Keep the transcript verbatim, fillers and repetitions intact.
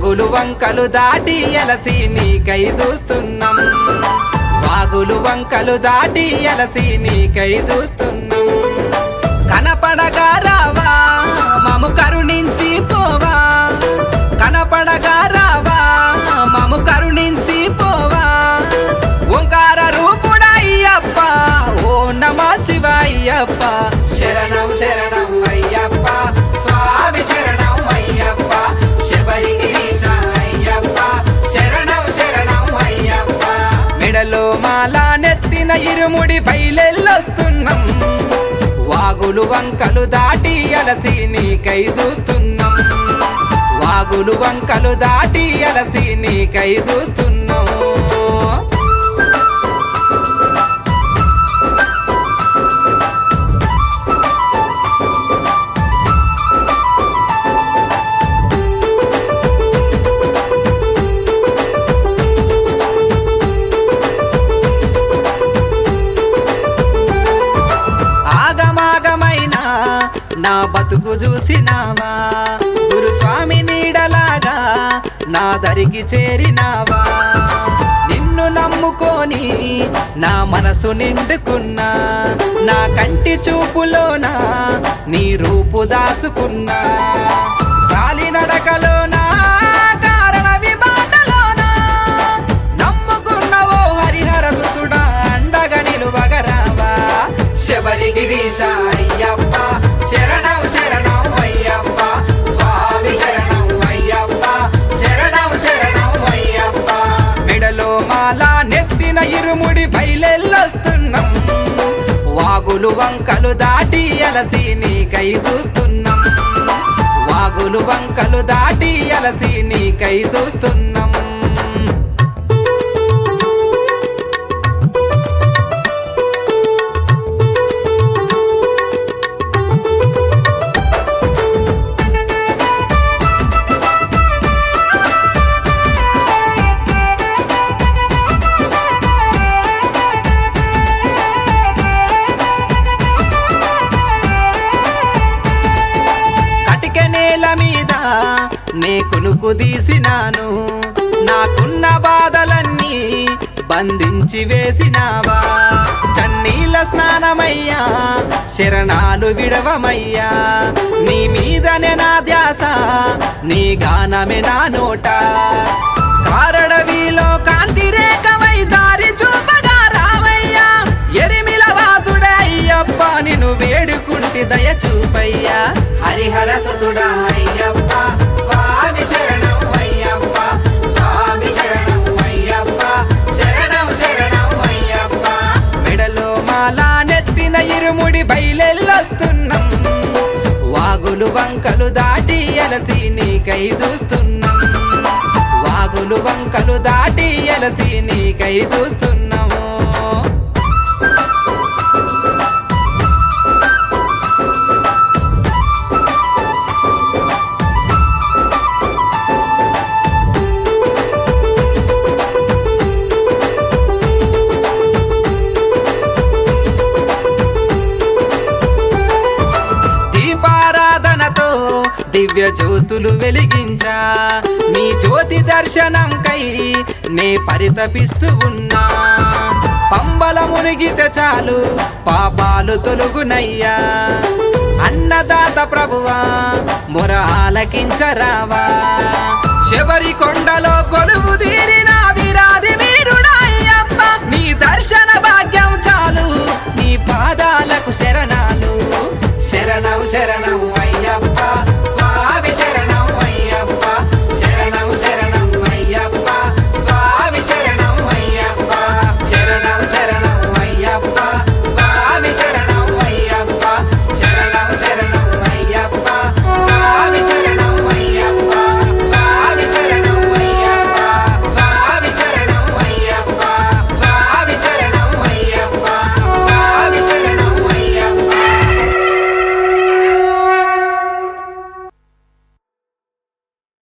వాగులు వంకలు దాటి ఎలసి నీకై చూస్తున్నాం వాగులు వంకలు దాటి ఎలసి నీకై చూస్తున్నాం కనపడగా రావా మము కరుణించి పోవా కనపడగా రావా మము కరుణించి పోవా ఓంకార రూపుడయ్యప్ప ఓ నమః శివాయ్యప్ప శరణం శరణం అయ్యప్ప స్వామి శరణం అయ్యప్ప శబరిగిరీశ అయ్యప్ప శరణం శరణం అయ్యప్ప మెడలో మాల నెత్తిన ఇరుముడి బయలెల్లొస్తున్నాం వాగులు వంకలు దాటి అలసి నీకై చూస్తున్నాం వాగులు వంకలు దాటి అలసి నీకై చూస్తున్నాం నా బతుకు చూసినావా గురుస్వామి నీడలాగా నా దరికి చేరినావా నిన్ను నమ్ముకొని నా మనసు నిండుకున్నా నా కంటి చూపులోనా నీ రూపు దాసుకున్నా కాలి నడకలోనా కారణ విమానలోనా నమ్ముకున్నవో హరిహర సుతుడా అండగా నిలువగరావా శబరిగిరీశ అయ్యప్ప శరణం శరణం అయ్యప్ప స్వామి శరణం అయ్యప్ప శరణం శరణం అయ్యప్ప మెడలో మాల నెత్తిన ఇరుముడి బయలెల్లొస్తున్నాం వాగులు వంకలు దాటి అలసి నీకై చూస్తున్నాం వాగులు వంకలు దాటి అలసి నీకై చూస్తున్నాం నే కునుకు తీసినాను నాకున్న బాధలన్నీ బంధించి వేసినావా చన్నీల స్నానమయ్యా శరణాలు విడవమయ్యా నీ మీదనే నా ధ్యాస నీ గానమే నా నోట కారడవిలో కాంతి రేఖమై దారి చూపగా రావయ్యా ఎరిమిల వాసుడే అయ్యప్ప నిన్ను వేడుకుంటి దయ చూపయ్యా హరిహర సుతుడా అయ్యప్ప స్వామి శరణం అయ్యప్ప స్వామి శరణం అయ్యప్ప శరణం శరణం అయ్యప్ప మెడలో మాల నెత్తిన ఇరుముడి బయలెల్లొస్తున్నాం వాగులు వంకలు దాటి అలసి నీకై చూస్తున్నాం వాగులు వంకలు దాటి అలసి నీకై చూస్తున్నాము దివ్య జ్యోతులు వెలిగించా నీ జ్యోతి దర్శనంకై నే పరితపిస్తూ ఉన్నా పంబల మునిగితే చాలు పాపాలు తొలుగునయ్యా అన్నదాత ప్రభువా మొర ఆలకించరావా శబరి కొండలో కొలువు తీరిన